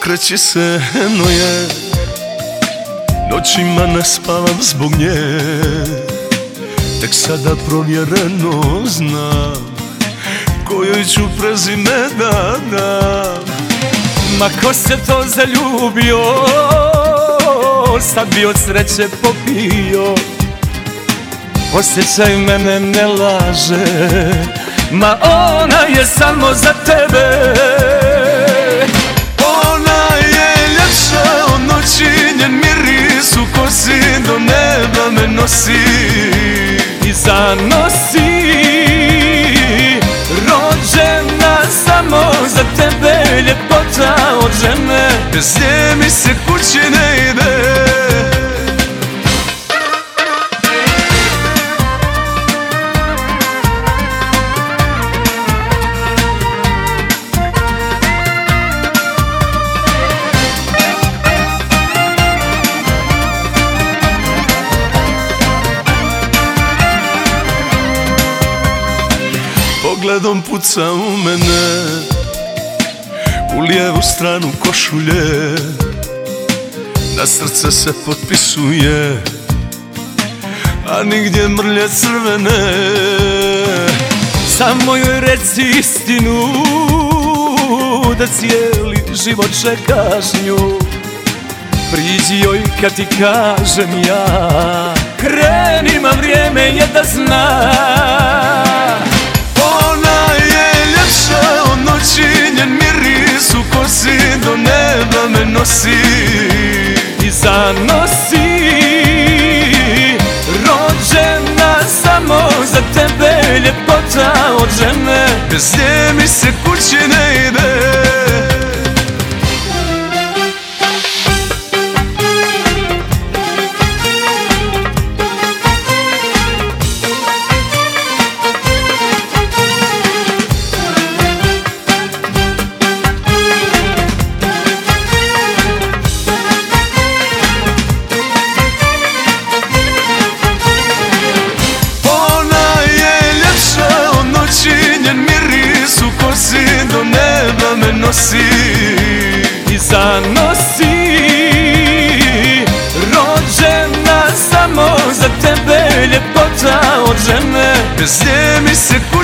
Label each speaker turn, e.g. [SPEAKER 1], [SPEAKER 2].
[SPEAKER 1] okreće se, no je noćima ne spavam zbog nje. Tek sada provjereno znam kojoj ću prezime da dam.
[SPEAKER 2] Ma ko se to zaljubio, sad bi od sreće popio. Osjećaj mene ne laže, ma ona je samo za tebe.
[SPEAKER 1] Ona je ljepša od noći, njen miris u kosi do neba me nosi
[SPEAKER 2] i zanosi. Rođena samo za tebe, ljepota od žene,
[SPEAKER 1] bez nje mi se kući ne ide. Pogledom puca u mene, u lijevu stranu košulje, na srce se potpisuje, a nigdje mrlje crvene.
[SPEAKER 2] Samo joj reci istinu, da cijeli život čekaš nju. Priđi joj kad ti kažem ja, kreni, ma vrijeme je da zna.
[SPEAKER 1] Njen miris u kosi do neba me nosi
[SPEAKER 2] i zanosi. Rođena samo za tebe, ljepota od žene,
[SPEAKER 1] bez nje mi se kući ne ide. Do neba me nosi
[SPEAKER 2] i zanosi. Rođena samo za tebe, ljepota od žene,
[SPEAKER 1] bez nje mi se